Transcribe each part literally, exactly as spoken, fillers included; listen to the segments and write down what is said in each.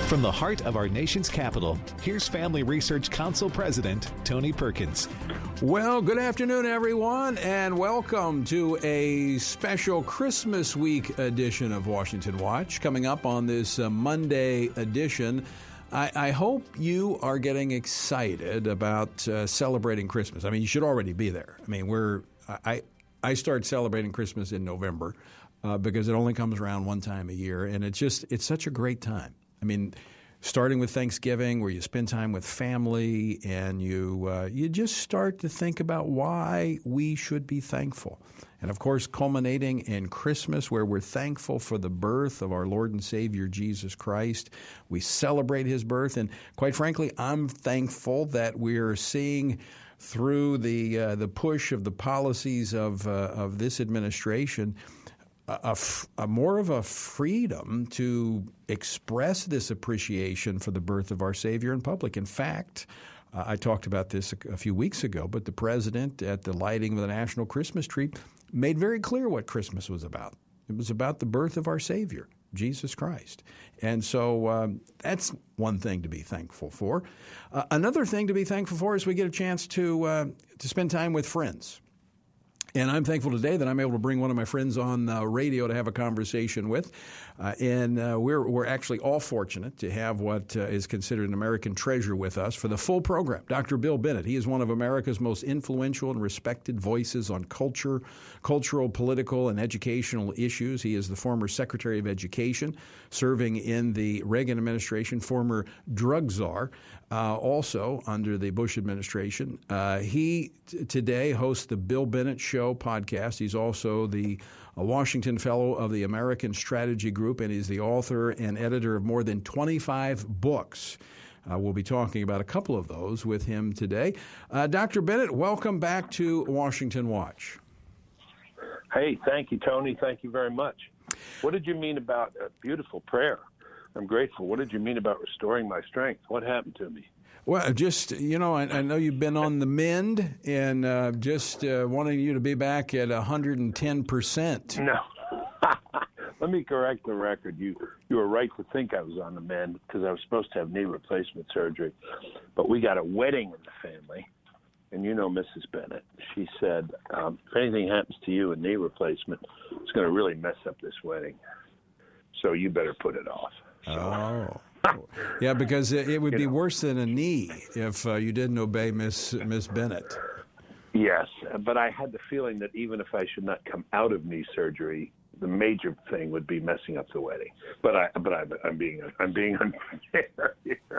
From the heart of our nation's capital, here's Family Research Council President Tony Perkins. Well, good afternoon, everyone, and welcome to a special Christmas week edition of Washington Watch. Coming up on this uh, Monday edition, I, I hope you are getting excited about uh, celebrating Christmas. I mean, you should already be there. I mean, we're I I start celebrating Christmas in November uh, because it only comes around one time a year, and it's just it's such a great time. I mean, starting with Thanksgiving, where you spend time with family, and you uh, you just start to think about why we should be thankful. And, of course, culminating in Christmas, where we're thankful for the birth of our Lord and Savior, Jesus Christ. We celebrate his birth. And, quite frankly, I'm thankful that we're seeing through the uh, the push of the policies of, uh, of this administration A, a, a more of a freedom to express this appreciation for the birth of our Savior in public. In fact, uh, I talked about this a, a few weeks ago, but the president at the lighting of the national Christmas tree made very clear what Christmas was about. It was about the birth of our Savior, Jesus Christ. And so um, that's one thing to be thankful for. Uh, another thing to be thankful for is we get a chance to uh, to spend time with friends. And I'm thankful today that I'm able to bring one of my friends on uh, radio to have a conversation with. Uh, and uh, we're we're actually all fortunate to have what uh, is considered an American treasure with us for the full program, Doctor Bill Bennett. He is one of America's most influential and respected voices on culture, cultural, political, and educational issues. He is the former Secretary of Education, serving in the Reagan administration, former drug czar, uh, also under the Bush administration. Uh, he t- today hosts the Bill Bennett Show podcast. He's also the a Washington Fellow of the American Strategy Group, and he's the author and editor of more than twenty-five books. Uh, we'll be talking about a couple of those with him today. Uh, Doctor Bennett, welcome back to Washington Watch. Hey, thank you, Tony. Thank you very much. What did you mean about a beautiful prayer? I'm grateful. What did you mean about restoring my strength? What happened to me? Well, just, you know, I, I know you've been on the mend, and uh, just uh, wanting you to be back at one hundred ten percent. No. Let me correct the record. You you were right to think I was on the mend because I was supposed to have knee replacement surgery. But we got a wedding in the family, and you know Missus Bennett. She said, um, if anything happens to you, a knee replacement, it's going to really mess up this wedding. So you better put it off. So. Oh. Yeah, because it would you be know. worse than a knee if uh, you didn't obey Miss Miss Bennett. Yes, but I had the feeling that even if I should not come out of knee surgery, the major thing would be messing up the wedding. But I, but I, I'm being, I'm being unfair here.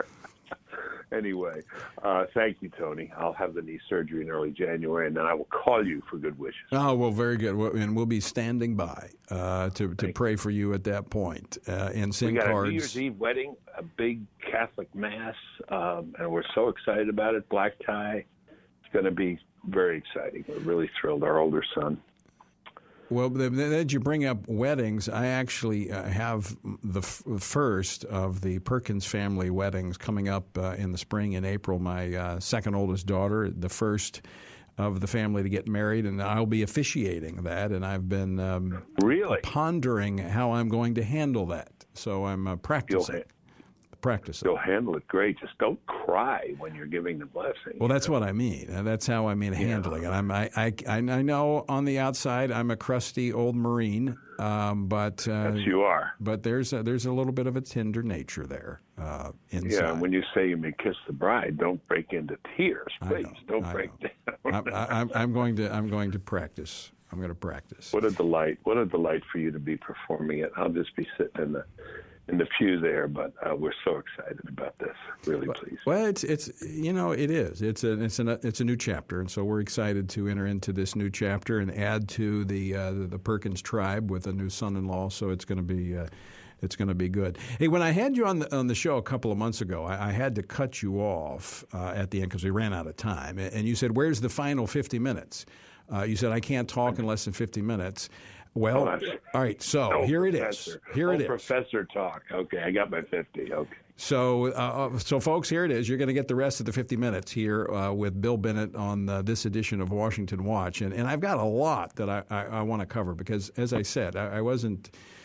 Anyway, uh, thank you, Tony. I'll have the knee surgery in early January, and then I will call you for good wishes. Oh, well, very good. Well, and we'll be standing by uh, to, to pray for you at that point uh, and send we got cards. a New Year's Eve wedding, a big Catholic Mass, um, and we're so excited about it. Black tie. It's going to be very exciting. We're really thrilled. Our older son. Well, as you bring up weddings, I actually uh, have the f- first of the Perkins family weddings coming up uh, in the spring in April. My uh, second oldest daughter, the first of the family to get married, and I'll be officiating that. And I've been um, really pondering how I'm going to handle that. So I'm uh, practicing. You'll, practicing. You'll handle it great. Just don't cry when you're giving the blessing. Well, that's know? what I mean. And that's how I mean handling yeah. it. I'm, I, I, I know on the outside I'm a crusty old Marine, um, but uh, yes, you are. But there's a, there's a little bit of a tender nature there uh, inside. Yeah, when you say you may kiss the bride, don't break into tears, please. I know, don't I break know. down. I, I, I'm, I'm going to I'm going to practice. I'm going to practice. What a delight! What a delight for you to be performing it. I'll just be sitting in the. in the pew there, but uh, we're so excited about this. Really pleased. Well, it's it's you know it is it's a it's a it's a new chapter, and so we're excited to enter into this new chapter and add to the uh, the, the Perkins tribe with a new son-in-law. So it's going to be uh, it's going to be good. Hey, when I had you on the on the show a couple of months ago, I, I had to cut you off uh, at the end because we ran out of time, and you said, "Where's the final fifty minutes?" Uh, you said, "I can't talk in less than fifty minutes." Well, oh, all right, so no here professor. it is. Here oh, it is. Professor talk. Okay, I got my fifty. Okay. So, uh, so folks, here it is. You're going to get the rest of the fifty minutes here uh, with Bill Bennett on uh, this edition of Washington Watch. And, and I've got a lot that I, I, I want to cover because, as I said, I, I wasn't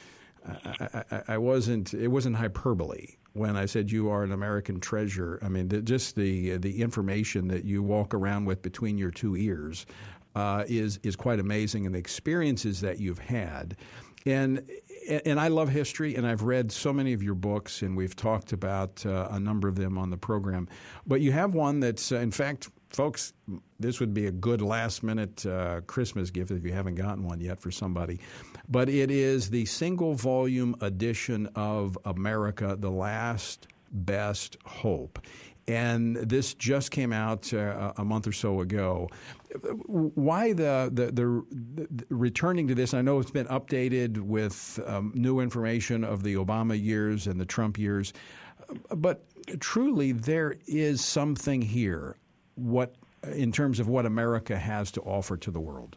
I, I, I wasn't. It wasn't hyperbole when I said you are an American treasure. I mean, the, just the the information that you walk around with between your two ears uh, is is quite amazing, and the experiences that you've had. And and I love history, and I've read so many of your books, and we've talked about uh, a number of them on the program. But you have one that's, uh, in fact, folks, this would be a good last-minute uh, Christmas gift if you haven't gotten one yet for somebody. But it is the single-volume edition of America, The Last Best Hope. And this just came out uh, a month or so ago. Why the, the, the, the returning to this? I know it's been updated with um, new information of the Obama years and the Trump years, but truly there is something here. What, in terms of what America has to offer to the world?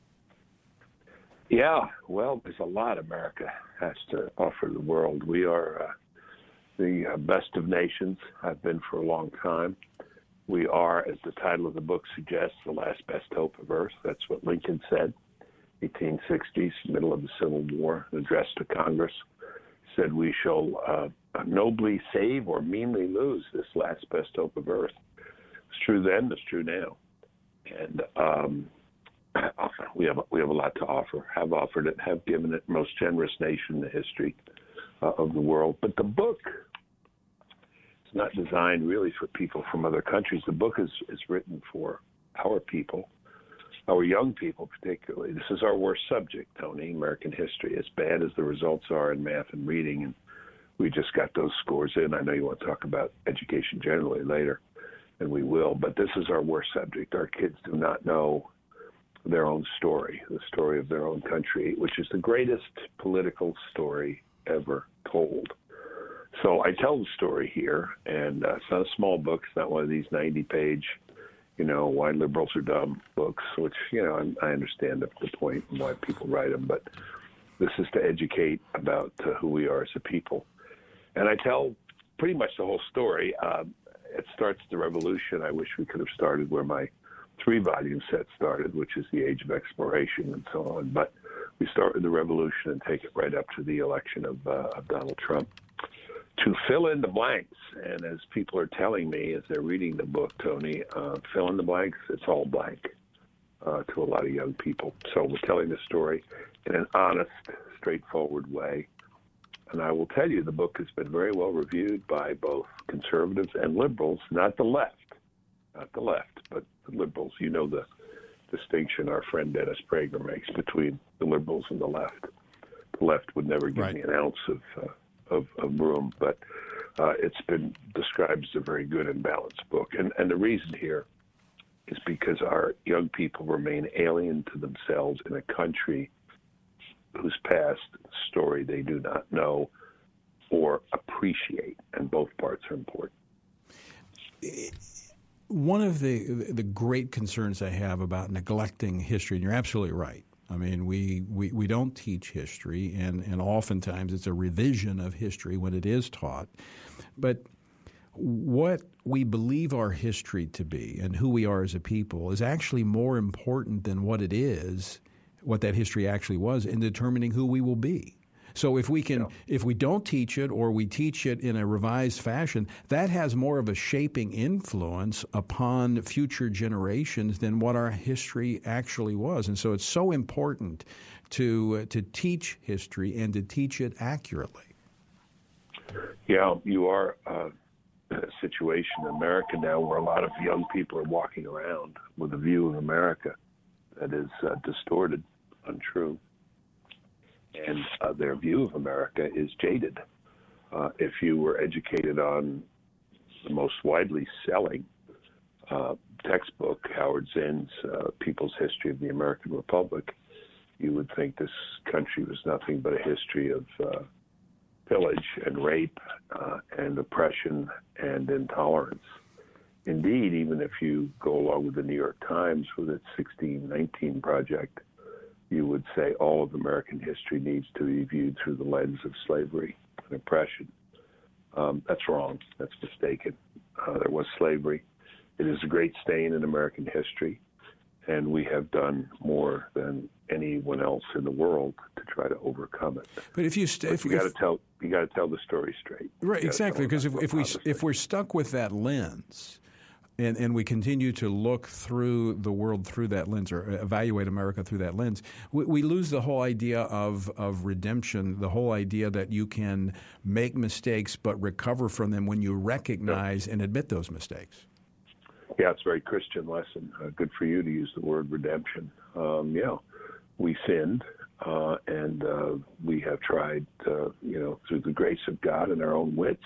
Yeah, well, there's a lot America has to offer the world. We are uh, the uh, best of nations, have been for a long time. We are, as the title of the book suggests, the last best hope of Earth. That's what Lincoln said, eighteen sixties, middle of the Civil War, an address to Congress. He said, we shall uh, nobly save or meanly lose this last best hope of Earth. It's true then, it's true now. And um, we have we have a lot to offer, have offered it, have given it, most generous nation in the history uh, of the world. But the book is not designed really for people from other countries. The book is, is written for our people, our young people particularly. This is our worst subject, Tony, American history, as bad as the results are in math and reading. And we just got those scores in. I know you want to talk about education generally later, and we will. But this is our worst subject. Our kids do not know their own story, the story of their own country, which is the greatest political story ever told. So I tell the story here, and uh, it's not a small book. It's not one of these ninety-page, you know, why liberals are dumb books, which, you know, I, I understand the, the point and why people write them. But this is to educate about uh, who we are as a people. And I tell pretty much the whole story. Uh, it starts the revolution. I wish we could have started where my three-volume set started, which is the age of exploration and so on. But we start with the revolution and take it right up to the election of, uh, of Donald Trump. To fill in the blanks, and as people are telling me as they're reading the book, Tony, uh, fill in the blanks, it's all blank uh, to a lot of young people. So we're telling the story in an honest, straightforward way. And I will tell you, the book has been very well reviewed by both conservatives and liberals, not the left, not the left, but the liberals. You know the distinction our friend Dennis Prager makes between the liberals and the left. The left would never give right. me an ounce of, uh, of, of room, but uh, it's been described as a very good and balanced book. And, and the reason here is because our young people remain alien to themselves in a country whose past story they do not know or appreciate, and both parts are important. One of the the great concerns I have about neglecting history, and you're absolutely right. I mean, we, we, we don't teach history, and, and oftentimes it's a revision of history when it is taught. But what we believe our history to be and who we are as a people is actually more important than what it is, what that history actually was, in determining who we will be. So if we can, yeah. if we don't teach it or we teach it in a revised fashion, that has more of a shaping influence upon future generations than what our history actually was. And so it's so important to uh, to teach history and to teach it accurately. Yeah, you are uh, in a situation in America now where a lot of young people are walking around with a view of America that is uh, distorted, untrue. And uh, their view of America is jaded. Uh, if you were educated on the most widely selling uh, textbook, Howard Zinn's uh, People's History of the American Republic, you would think this country was nothing but a history of uh, pillage and rape uh, and oppression and intolerance. Indeed, even if you go along with the New York Times with its sixteen nineteen project, you would say all of American history needs to be viewed through the lens of slavery and oppression. Um, that's wrong. That's mistaken. Uh, there was slavery. It is a great stain in American history, and we have done more than anyone else in the world to try to overcome from it. But if you st- if you got to tell you got to tell the story straight. Right, exactly. Because if, if we if we're stuck with that lens, and and we continue to look through the world through that lens, or evaluate America through that lens, we, we lose the whole idea of of redemption. The whole idea that you can make mistakes but recover from them when you recognize yeah. and admit those mistakes. Yeah, it's a very Christian lesson. Uh, good for you to use the word redemption. Um, yeah, we sinned, uh, and uh, we have tried, uh, you know, through the grace of God and our own wits,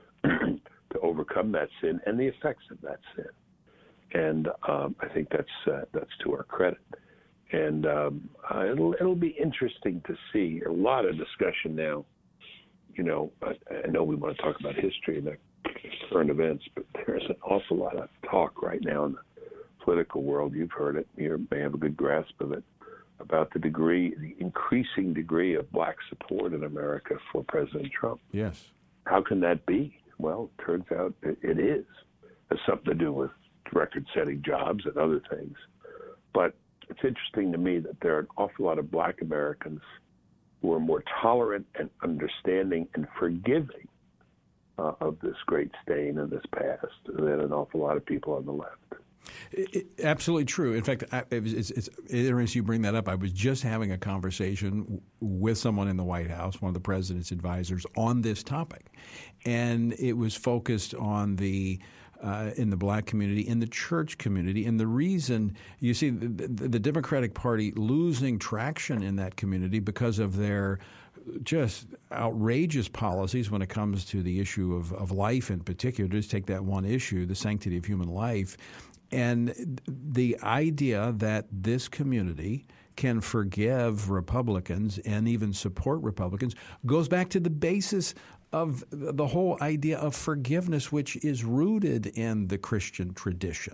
to overcome that sin and the effects of that sin. And um, I think that's uh, that's to our credit. And um, uh, it'll it'll be interesting to see a lot of discussion now. You know, I, I know we want to talk about history and the current events, but there's an awful lot of talk right now in the political world. You've heard it. You may have a good grasp of it, about the degree, the increasing degree of black support in America for President Trump. Yes. How can that be? Well, it turns out it, it is. It has something to do with record-setting jobs and other things. But it's interesting to me that there are an awful lot of black Americans who are more tolerant and understanding and forgiving uh, of this great stain in this past than an awful lot of people on the left. It, it, absolutely true. In fact, I, it's, it's interesting you bring that up. I was just having a conversation with someone in the White House, one of the president's advisors, on this topic, and it was focused on the uh, in the black community, in the church community, and the reason you see the, the, the Democratic Party losing traction in that community because of their just outrageous policies when it comes to the issue of, of life in particular. Just take that one issue, the sanctity of human life. And the idea that this community can forgive Republicans and even support Republicans goes back to the basis of the whole idea of forgiveness, which is rooted in the Christian tradition.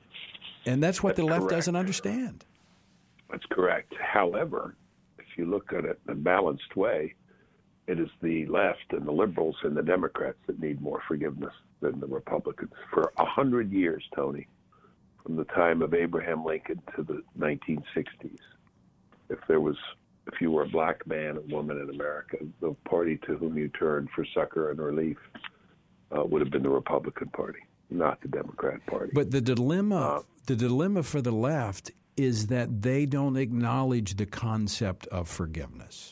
And that's what that's the left correct. doesn't understand. That's correct. However, if you look at it in a balanced way, it is the left and the liberals and the Democrats that need more forgiveness than the Republicans. For a hundred years, Tony, from the time of Abraham Lincoln to the nineteen sixties, if there was, if you were a black man or woman in America, the party to whom you turned for succor and relief uh, would have been the Republican Party, not the Democrat Party. But the dilemma, uh, the dilemma for the left is that they don't acknowledge the concept of forgiveness.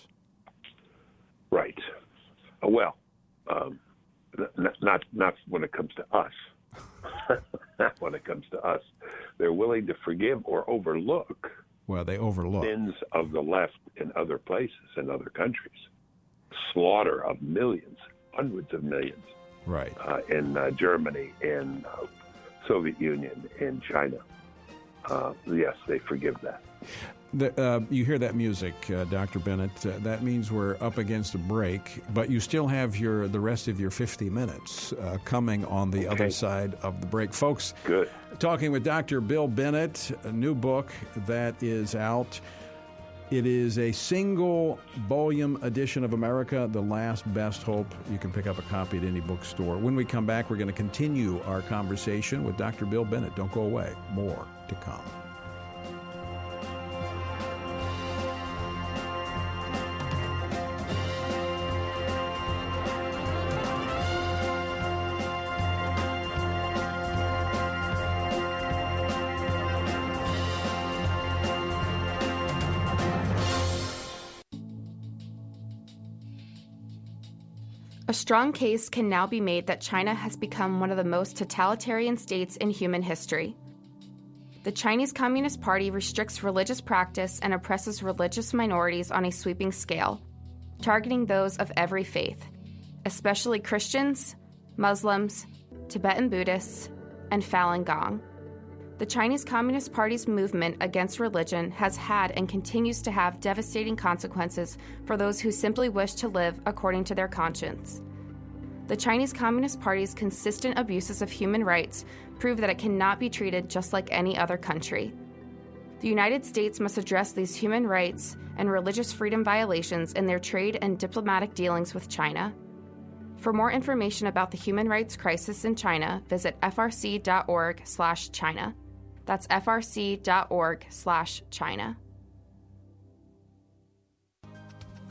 Right. Uh, well, um, not, not not when it comes to us. Not when it comes to us. They're willing to forgive or overlook well, they overlook sins of the left in other places, in other countries. Slaughter of millions, hundreds of millions. Right. Uh, in uh, Germany, in uh, Soviet Union, in China. Uh, yes, they forgive that. The, uh, you hear that music, uh, Doctor Bennett. Uh, that means we're up against a break, but you still have your the rest of your fifty minutes uh, coming on the okay. other side of the break. Folks, good. Talking with Doctor Bill Bennett, a new book that is out. It is a single volume edition of America, The Last Best Hope. You can pick up a copy at any bookstore. When we come back, we're going to continue our conversation with Doctor Bill Bennett. Don't go away. More to come. A strong case can now be made that China has become one of the most totalitarian states in human history. The Chinese Communist Party restricts religious practice and oppresses religious minorities on a sweeping scale, targeting those of every faith, especially Christians, Muslims, Tibetan Buddhists, and Falun Gong. The Chinese Communist Party's movement against religion has had and continues to have devastating consequences for those who simply wish to live according to their conscience. The Chinese Communist Party's consistent abuses of human rights prove that it cannot be treated just like any other country. The United States must address these human rights and religious freedom violations in their trade and diplomatic dealings with China. For more information about the human rights crisis in China, visit f r c dot org slash China. That's f r c dot org slash China.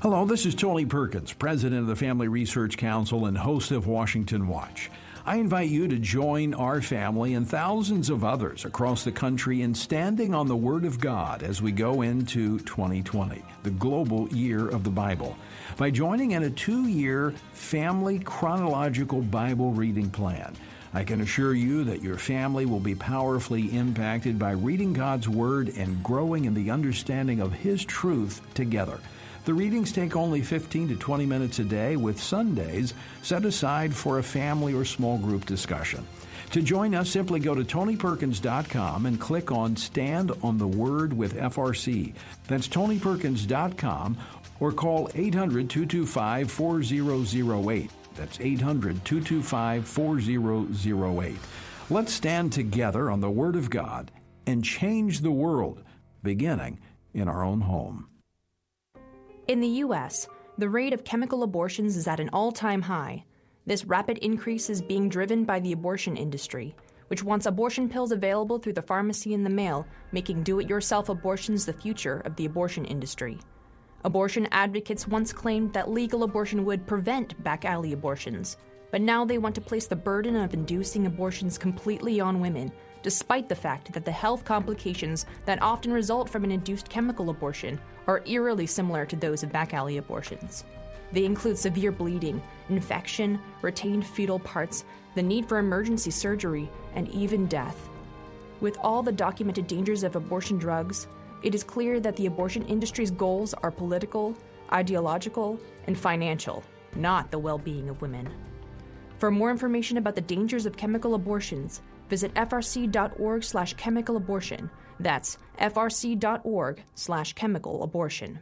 Hello, this is Tony Perkins, president of the Family Research Council and host of Washington Watch. I invite you to join our family and thousands of others across the country in standing on the Word of God as we go into twenty twenty, the global year of the Bible, by joining in a two-year family chronological Bible reading plan. I can assure you that your family will be powerfully impacted by reading God's Word and growing in the understanding of His truth together. The readings take only fifteen to twenty minutes a day, with Sundays set aside for a family or small group discussion. To join us, simply go to tony perkins dot com and click on Stand on the Word with F R C. That's tony perkins dot com, or call eight hundred, two two five, four zero zero eight. That's eight hundred, two two five, four zero zero eight. Let's stand together on the Word of God and change the world, beginning in our own home. In the U S, the rate of chemical abortions is at an all-time high. This rapid increase is being driven by the abortion industry, which wants abortion pills available through the pharmacy in the mail, making do-it-yourself abortions the future of the abortion industry. Abortion advocates once claimed that legal abortion would prevent back-alley abortions, but now they want to place the burden of inducing abortions completely on women, despite the fact that the health complications that often result from an induced chemical abortion are eerily similar to those of back-alley abortions. They include severe bleeding, infection, retained fetal parts, the need for emergency surgery, and even death. With all the documented dangers of abortion drugs, it is clear that the abortion industry's goals are political, ideological, and financial, not the well-being of women. For more information about the dangers of chemical abortions, visit f r c dot org slash chemical abortion. That's f r c dot org slash chemical abortion.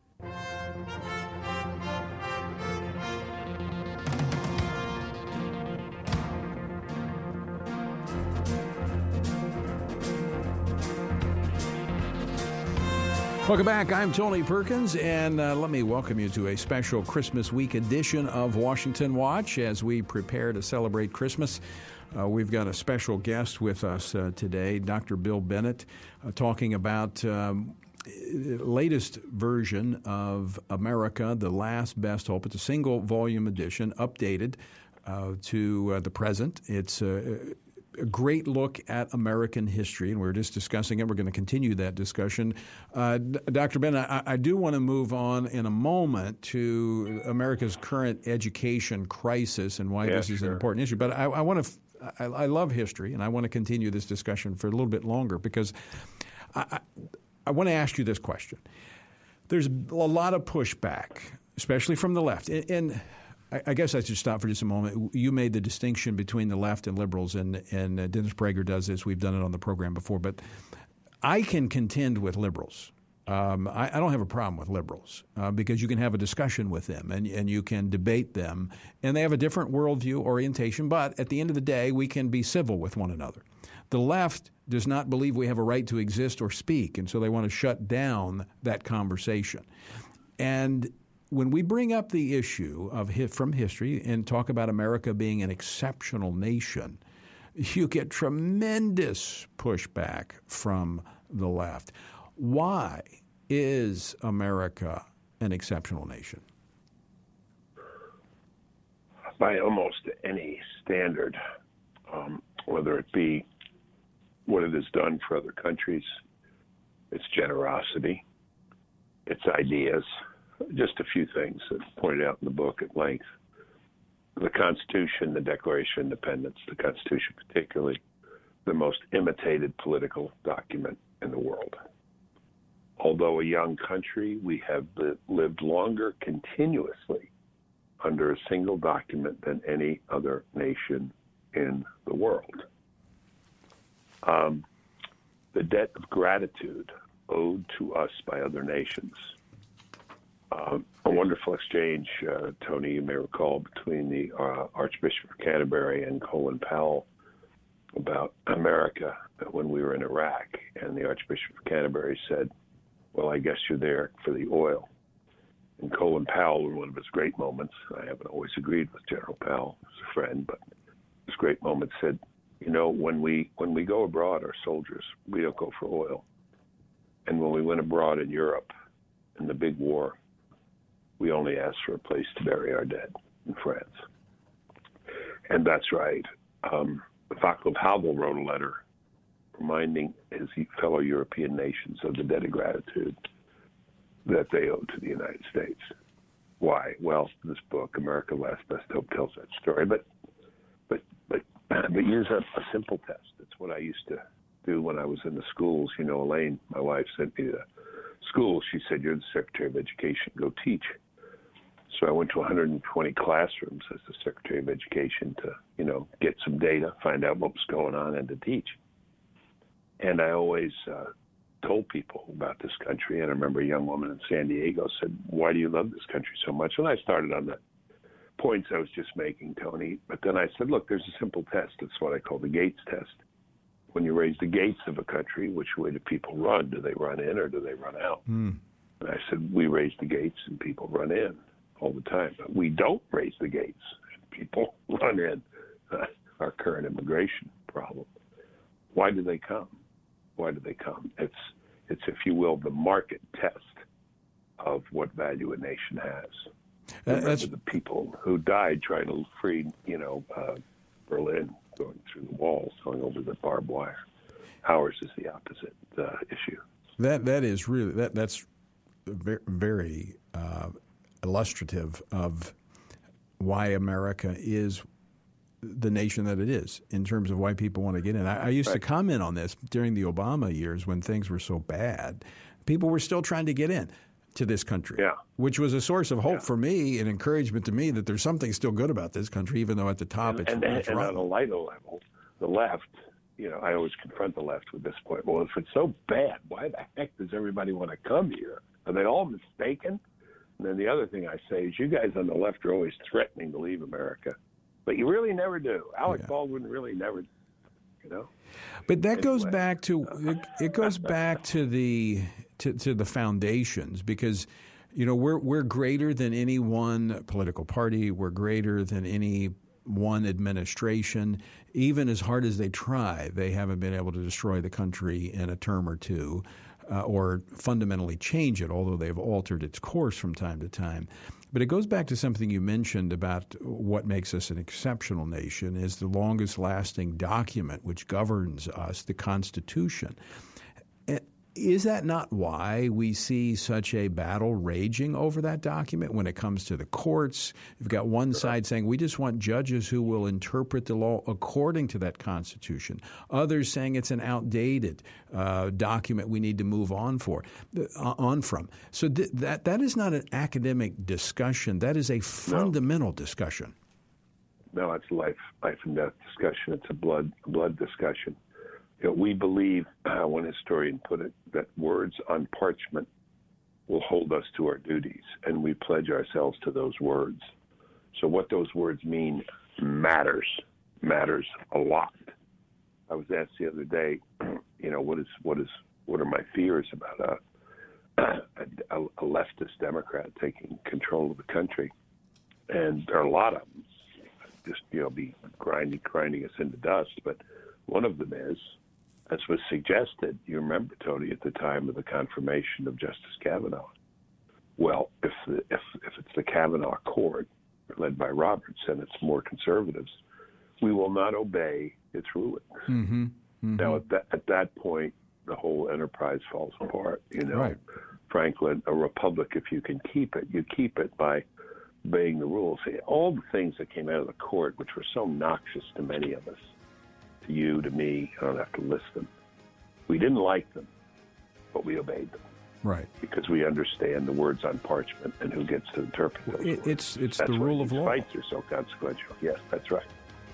Welcome back. I'm Tony Perkins, and uh, let me welcome you to a special Christmas week edition of Washington Watch as we prepare to celebrate Christmas. Uh, we've got a special guest with us uh, today, Doctor Bill Bennett, uh, talking about um, latest version of America, The Last Best Hope. It's a single volume edition, updated uh, to uh, the present. It's uh, a great look at American history, and we're just discussing it. We're going to continue that discussion. Uh, Doctor Bennett, I, I do want to move on in a moment to America's current education crisis and why yeah, this is sure. an important issue. But I, I want to I, I love history, and I want to continue this discussion for a little bit longer because I, I, I want to ask you this question. There's a lot of pushback, especially from the left. And, and I, I guess I should stop for just a moment. You made the distinction between the left and liberals, and, and uh, Dennis Prager does this. We've done it on the program before. But I can contend with liberals. Um, I, I don't have a problem with liberals uh, because you can have a discussion with them and, and you can debate them, and they have a different worldview orientation. But at the end of the day, we can be civil with one another. The left does not believe we have a right to exist or speak, and so they want to shut down that conversation. And when we bring up the issue of from history and talk about America being an exceptional nation, you get tremendous pushback from the left. Why is America an exceptional nation? By almost any standard, um, whether it be what it has done for other countries, its generosity, its ideas, just a few things that pointed out in the book at length. The Constitution, the Declaration of Independence, the Constitution particularly, the most imitated political document in the world. Although a young country, we have lived longer continuously under a single document than any other nation in the world. Um, the debt of gratitude owed to us by other nations. Uh, a wonderful exchange, uh, Tony, you may recall, between the uh, Archbishop of Canterbury and Colin Powell about America when we were in Iraq. And the Archbishop of Canterbury said, well, I guess you're there for the oil. And Colin Powell, in one of his great moments, I haven't always agreed with General Powell as a friend, but his great moment said, you know, when we when we go abroad, our soldiers, we don't go for oil. And when we went abroad in Europe in the big war, We only asked for a place to bury our dead in France. And that's right. Um, Václav Havel wrote a letter reminding his fellow European nations of the debt of gratitude that they owe to the United States. Why? Well, this book, America Last Best Hope, tells that story. But but but but use a, a simple test. It's what I used to do when I was in the schools. You know, Elaine, my wife, sent me to school. She said, "You're the Secretary of Education. Go teach." So I went to one hundred twenty classrooms as the Secretary of Education to, you know, get some data, find out what was going on, and to teach. And I always uh, told people about this country. And I remember a young woman in San Diego said, "Why do you love this country so much?" And I started on the points I was just making, Tony. But then I said, look, there's a simple test. It's what I call the Gates test. When you raise the gates of a country, which way do people run? Do they run in or do they run out? Mm. And I said, we raise the gates and people run in all the time. But we don't raise the gates and people run in. Uh, our current immigration problem. Why do they come? Why do they come? It's, it's, if you will, the market test of what value a nation has. Remember That's... the people who died trying to free, you know, uh, Berlin, going through the walls, going over the barbed wire. Ours is the opposite uh, issue. That that is really that that's very, very uh, illustrative of why America is the nation that it is in terms of why people want to get in. I, I used right. to comment on this during the Obama years when things were so bad. People were still trying to get in to this country, yeah. which was a source of hope yeah. for me and encouragement to me that there's something still good about this country, even though at the top and, it's, and, it's and rotten. on a lighter level, the left, you know, I always confront the left with this point. Well, if it's so bad, why the heck does everybody want to come here? Are they all mistaken? And then the other thing I say is you guys on the left are always threatening to leave America, but you really never do. Alec yeah. Baldwin really never, you know. But that anyway. goes back to it, it goes back to the to, to the foundations, because you know we're we're greater than any one political party. We're greater than any one administration. Even as hard as they try, they haven't been able to destroy the country in a term or two. Uh, or fundamentally change it, although they've altered its course from time to time. But it goes back to something you mentioned about what makes us an exceptional nation is the longest-lasting document which governs us, the Constitution. Is that not why we see such a battle raging over that document when it comes to the courts? You've got one side saying we just want judges who will interpret the law according to that Constitution. Others saying it's an outdated uh, document we need to move on for, uh, on from. So th- that that is not an academic discussion. That is a fundamental no. discussion. No, it's life, life and death discussion. It's a blood, blood discussion. You know, we believe, uh, one historian put it, that words on parchment will hold us to our duties, and we pledge ourselves to those words. So what those words mean matters, matters a lot. I was asked the other day, you know, what is what is what are my fears about a, a, a leftist Democrat taking control of the country? And there are a lot of them, just you know, be grinding grinding us into dust. But one of them is, as was suggested, you remember, Tony, at the time of the confirmation of Justice Kavanaugh. Well, if the, if if it's the Kavanaugh court, led by Roberts, and it's more conservatives, we will not obey its rulings. Mm-hmm. Mm-hmm. Now, at that, at that point, the whole enterprise falls apart. You know, right. Franklin, a republic, if you can keep it, you keep it by obeying the rules. All the things that came out of the court, which were so noxious to many of us, to you, to me, I don't have to list them. We didn't like them, but we obeyed them. Right. Because we understand the words on parchment and who gets to interpret those it, words. It's it's that's the rule of law. Fights are so consequential. Yes, that's right.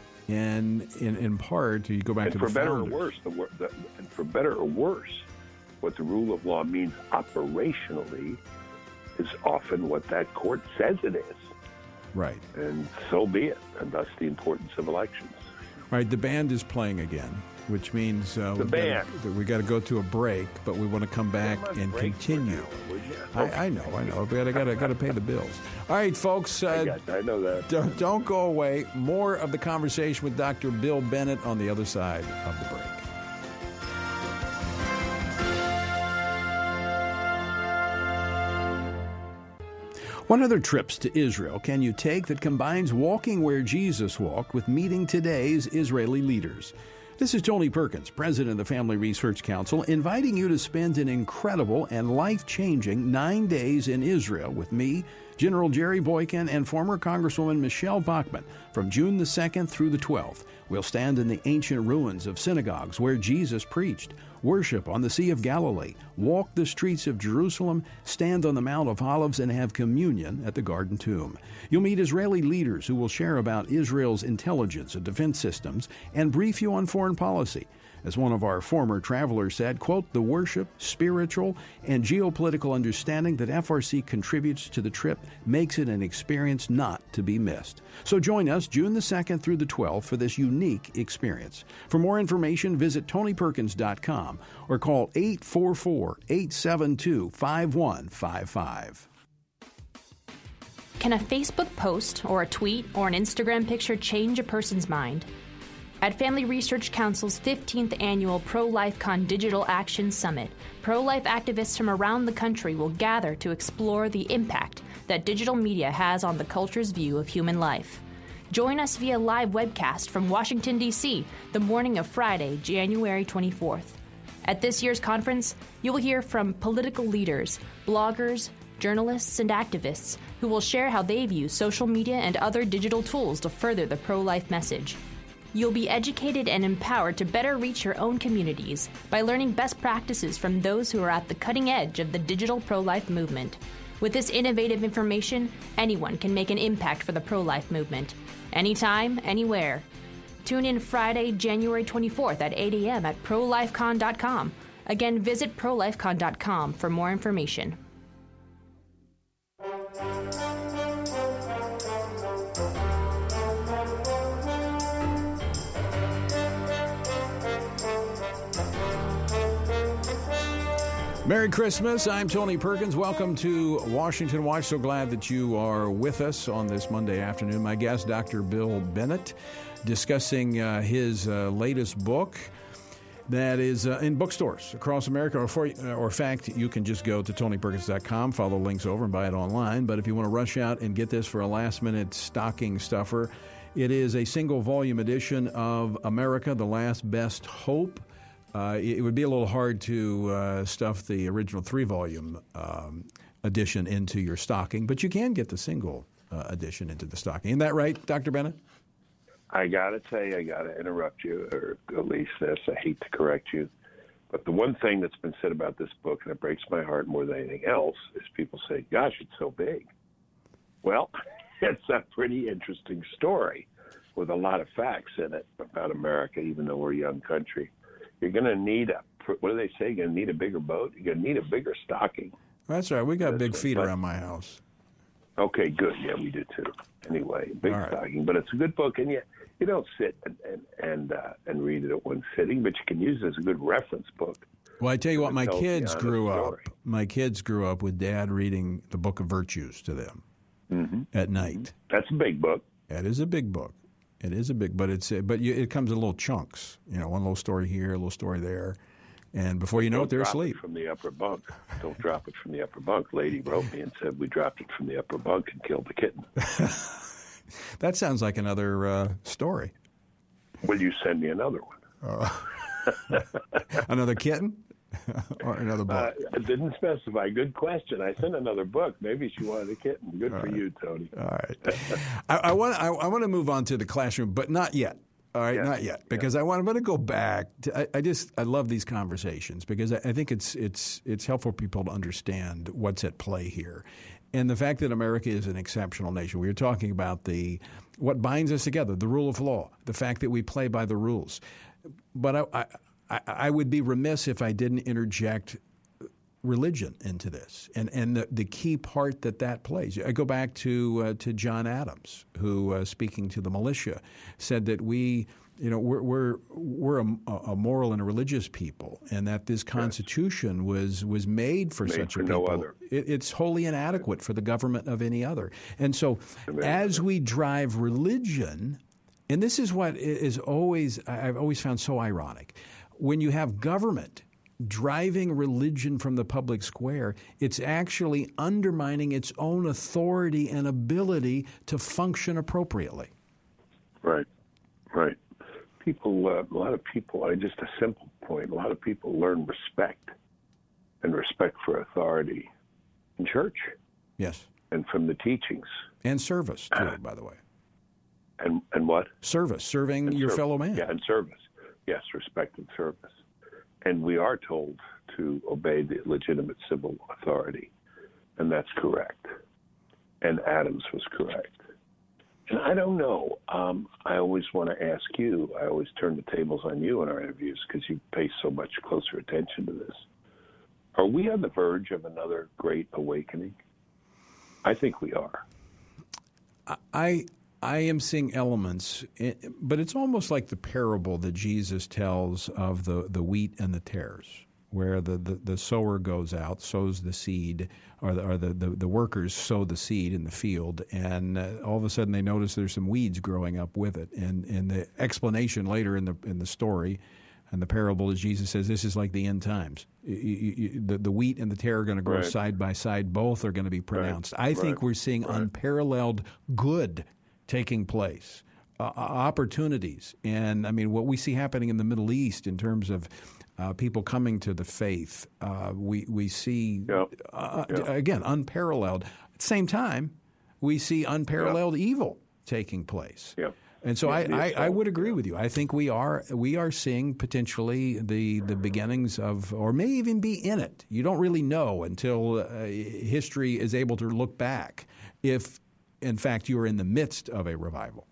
And in, in part, you go back and to for the better founders. or worse, the, the, and for better or worse, what the rule of law means operationally is often what that court says it is. Right. And so be it, and thus the importance of elections. All right, the band is playing again, which means uh, the we band. Gotta, we got to go to a break, but we want to come back and continue. Now, I, I know, I know, but I got to got to pay the bills. All right, folks. Uh, I, got, I know that. Don't, don't go away. More of the conversation with Doctor Bill Bennett on the other side of the break. What other trips to Israel can you take that combines walking where Jesus walked with meeting today's Israeli leaders? This is Tony Perkins, president of the Family Research Council, inviting you to spend an incredible and life-changing nine days in Israel with me, General Jerry Boykin, and former Congresswoman Michelle Bachmann from June the second through the twelfth. We'll stand in the ancient ruins of synagogues where Jesus preached, worship on the Sea of Galilee, walk the streets of Jerusalem, stand on the Mount of Olives, and have communion at the Garden Tomb. You'll meet Israeli leaders who will share about Israel's intelligence and defense systems and brief you on foreign policy. As one of our former travelers said, quote, the worship, spiritual, and geopolitical understanding that F R C contributes to the trip makes it an experience not to be missed. So join us June the second through the twelfth for this unique experience. For more information, visit tony perkins dot com or call eight four four, eight seven two, five one five five. Can a Facebook post or a tweet or an Instagram picture change a person's mind? At Family Research Council's fifteenth Annual Pro-LifeCon Digital Action Summit, pro-life activists from around the country will gather to explore the impact that digital media has on the culture's view of human life. Join us via live webcast from Washington, D C, the morning of Friday, January twenty-fourth. At this year's conference, you will hear from political leaders, bloggers, journalists, and activists who will share how they view social media and other digital tools to further the pro-life message. You'll be educated and empowered to better reach your own communities by learning best practices from those who are at the cutting edge of the digital pro-life movement. With this innovative information, anyone can make an impact for the pro-life movement. Anytime, anywhere. Tune in Friday, January twenty-fourth at eight a.m. at pro life con dot com. Again, visit pro life con dot com for more information. Merry Christmas. I'm Tony Perkins. Welcome to Washington Watch. So glad that you are with us on this Monday afternoon. My guest, Doctor Bill Bennett, discussing uh, his uh, latest book that is uh, in bookstores across America. Or, for, or in fact, you can just go to tony perkins dot com, follow links over, and buy it online. But if you want to rush out and get this for a last-minute stocking stuffer, it is a single-volume edition of America, The Last Best Hope. Uh, it would be a little hard to uh, stuff the original three-volume um, edition into your stocking, but you can get the single uh, edition into the stocking. Isn't that right, Doctor Bennett? I got to say, I got to interrupt you, or at least this. I hate to correct you. But the one thing that's been said about this book, and it breaks my heart more than anything else, is people say, gosh, it's so big. Well, it's a pretty interesting story with a lot of facts in it about America, even though we're a young country. You're going to need a, what do they say? You're going to need a bigger boat. You're going to need a bigger stocking. That's right. We got big feet around my house. Okay, good. Yeah, we do too. Anyway, big right. stocking. But it's a good book, and you, you don't sit and and and, uh, and read it at one sitting, but you can use it as a good reference book. Well, I tell you what, my kids grew story. up. My kids grew up with Dad reading the Book of Virtues to them mm-hmm. at night. That's a big book. That is a big book. It is a big, but it's but you, it comes in little chunks. You know, one little story here, a little story there, and before you know Don't it, they're drop asleep. It from the upper bunk. Don't drop it from the upper bunk. Lady wrote me and said we dropped it from the upper bunk and killed the kitten. That sounds like another uh, story. Will you send me another one? Uh, another kitten? Or another book? Uh, I didn't specify. Good question. I sent another book. Maybe she wanted a kitten. Good All for right. you, Tony. All right. I, I want I, I want to move on to the classroom, but not yet. All right, Yeah. not yet, because Yeah. I want I'm going to go back. To, I, I just I love these conversations because I, I think it's it's it's helpful for people to understand what's at play here, and the fact that America is an exceptional nation. We were talking about the what binds us together, the rule of law, the fact that we play by the rules. But I I, I, I would be remiss if I didn't interject religion into this, and and the, the key part that that plays. I go back to uh, to John Adams, who, uh, speaking to the militia, said that we, you know, we're we're we're a, a moral and a religious people, and that this Constitution yes. was was made for made such for a people. No other. It, it's wholly inadequate for the government of any other. And so, as we drive religion, and this is what is always I've always found so ironic, when you have government driving religion from the public square. It's actually undermining its own authority and ability to function appropriately. Right, right. People, uh, a lot of people, uh, just a simple point, a lot of people learn respect and respect for authority in church. Yes. And from the teachings. And service, too, uh, by the way. And and what? Service, serving and your service. fellow man. Yeah, and service. Yes, respect and service. And we are told to obey the legitimate civil authority, and that's correct. And Adams was correct. And I don't know. Um, I always want to ask you, I always turn the tables on you in our interviews because you pay so much closer attention to this. Are we on the verge of another great awakening? I think we are. I I am seeing elements, but it's almost like the parable that Jesus tells of the, the wheat and the tares, where the, the, the sower goes out, sows the seed, or the, or the, the, the workers sow the seed in the field, and uh, all of a sudden they notice there's some weeds growing up with it. And, and the explanation later in the in the story and the parable is Jesus says this is like the end times. You, you, you, the, the wheat and the tare are going to grow right. side by side. Both are going to be pronounced. Right. I think right. we're seeing right. unparalleled good taking place, uh, opportunities. And, I mean, what we see happening in the Middle East in terms of uh, people coming to the faith, uh, we, we see, yep. Uh, yep. again, unparalleled. At the same time, we see unparalleled yep. evil taking place. Yep. And so yeah, I, I, I would agree with you. I think we are we are seeing potentially the, the beginnings of, or may even be in it. You don't really know until uh, history is able to look back if, in fact, you are in the midst of a revival.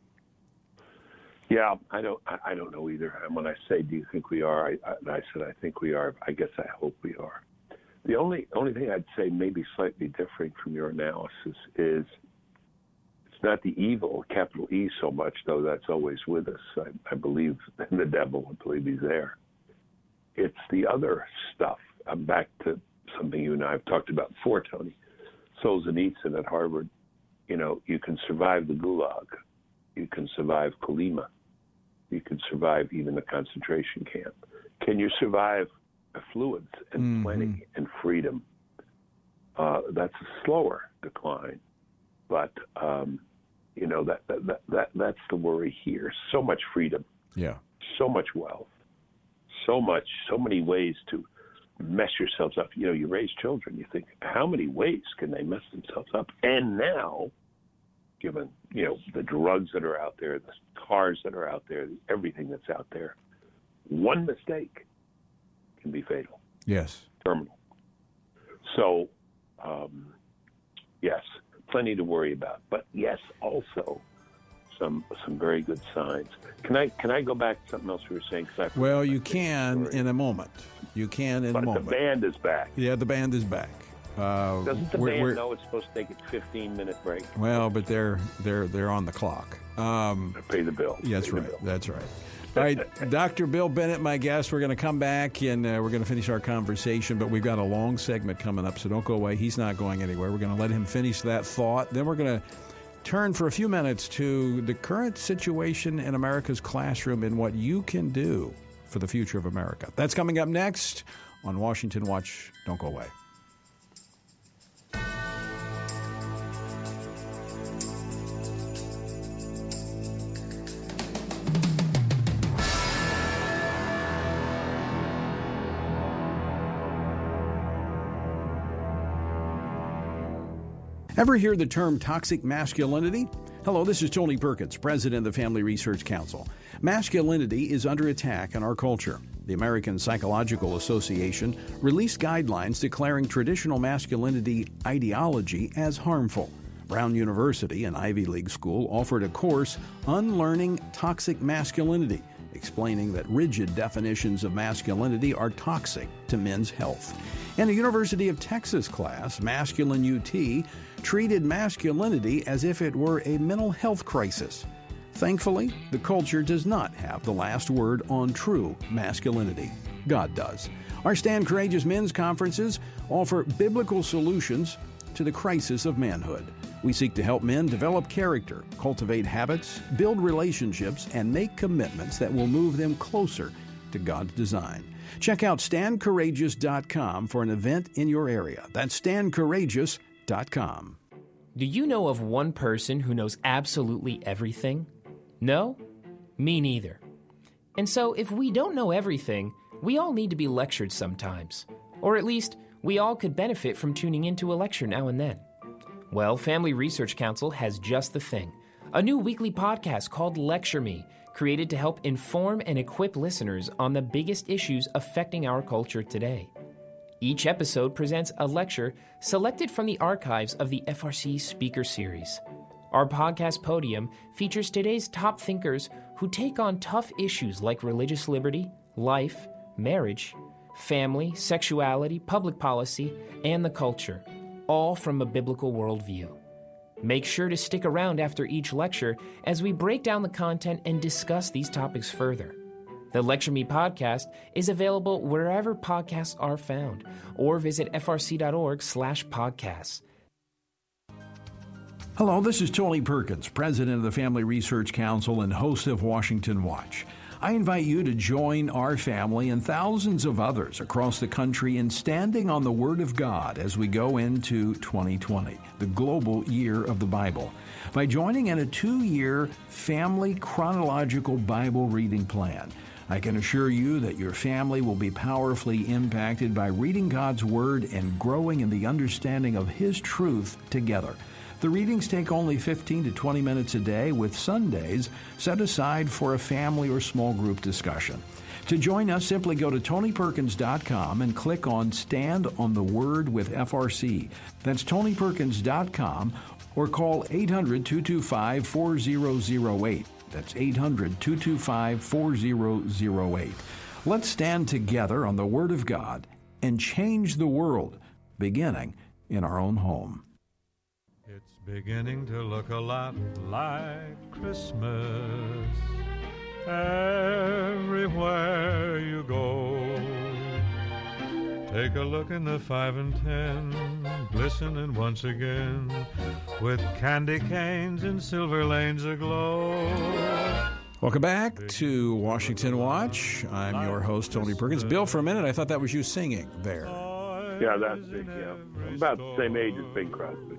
Yeah, I don't I, I don't know either. And when I say, do you think we are, I, I, I said I think we are. I guess I hope we are. The only only thing I'd say maybe slightly different from your analysis is not the evil, capital E, so much, though that's always with us. I, I believe in the devil. I believe he's there. It's the other stuff. I'm back to something you and I have talked about before, Tony. Solzhenitsyn at Harvard. You know, you can survive the Gulag. You can survive Kolyma. You can survive even the concentration camp. Can you survive affluence and mm-hmm. plenty and freedom? Uh, that's a slower decline. But, um, you know, that, that that that's the worry here. So much freedom. Yeah. So much wealth. So much, so many ways to mess yourselves up. You know, you raise children, you think, how many ways can they mess themselves up? And now, given, you know, the drugs that are out there, the cars that are out there, everything that's out there, one mistake can be fatal. Yes. Terminal. So, um, yes. Plenty to worry about, but yes, also some some very good signs. Can I can I go back to something else we were saying? Well, you can in a moment. You can in but a moment. The band is back. Yeah, the band is back. Uh, Doesn't the we're, band we're, know it's supposed to take a fifteen minute break? Well, but they're they're they're on the clock. Um, Pay the bill. Yeah, that's Pay right. That's right. All right, Doctor Bill Bennett, my guest. We're going to come back and uh, we're going to finish our conversation, but we've got a long segment coming up, so don't go away. He's not going anywhere. We're going to let him finish that thought. Then we're going to turn for a few minutes to the current situation in America's classroom and what you can do for the future of America. That's coming up next on Washington Watch. Don't go away. Ever hear the term toxic masculinity? Hello, this is Tony Perkins, president of the Family Research Council. Masculinity is under attack in our culture. The American Psychological Association released guidelines declaring traditional masculinity ideology as harmful. Brown University, an Ivy League school, offered a course, Unlearning Toxic Masculinity, explaining that rigid definitions of masculinity are toxic to men's health. And a University of Texas class, Masculine U T, treated masculinity as if it were a mental health crisis. Thankfully, the culture does not have the last word on true masculinity. God does. Our Stand Courageous Men's Conferences offer biblical solutions to the crisis of manhood. We seek to help men develop character, cultivate habits, build relationships, and make commitments that will move them closer to God's design. Check out stand courageous dot com for an event in your area. That's stand courageous dot com. Do you know of one person who knows absolutely everything? No? Me neither. And so if we don't know everything, we all need to be lectured sometimes. Or at least, we all could benefit from tuning into a lecture now and then. Well, Family Research Council has just the thing. A new weekly podcast called Lecture Me, created to help inform and equip listeners on the biggest issues affecting our culture today. Each episode presents a lecture selected from the archives of the F R C Speaker Series. Our podcast podium features today's top thinkers who take on tough issues like religious liberty, life, marriage, family, sexuality, public policy, and the culture, all from a biblical worldview. Make sure to stick around after each lecture as we break down the content and discuss these topics further. The Lecture Me podcast is available wherever podcasts are found, or visit frc.org slash podcasts. Hello, this is Tony Perkins, president of the Family Research Council and host of Washington Watch. I invite you to join our family and thousands of others across the country in standing on the Word of God as we go into twenty twenty, the global year of the Bible, by joining in a two-year family chronological Bible reading plan. I can assure you that your family will be powerfully impacted by reading God's Word and growing in the understanding of His truth together. The readings take only fifteen to twenty minutes a day, with Sundays set aside for a family or small group discussion. To join us, simply go to tony perkins dot com and click on Stand on the Word with F R C. That's tony perkins dot com, or call eight hundred, two two five, four zero zero eight. That's eight hundred, two two five, four zero zero eight. Let's stand together on the Word of God and change the world, beginning in our own home. It's beginning to look a lot like Christmas everywhere you go. Take a look in the five and ten, glistening once again, with candy canes and silver lanes aglow. Welcome back to Washington Watch. I'm your host, Tony Perkins. Bill, for a minute, I thought that was you singing there. Yeah, that's big, yeah. I'm about the same age as Bing Crosby.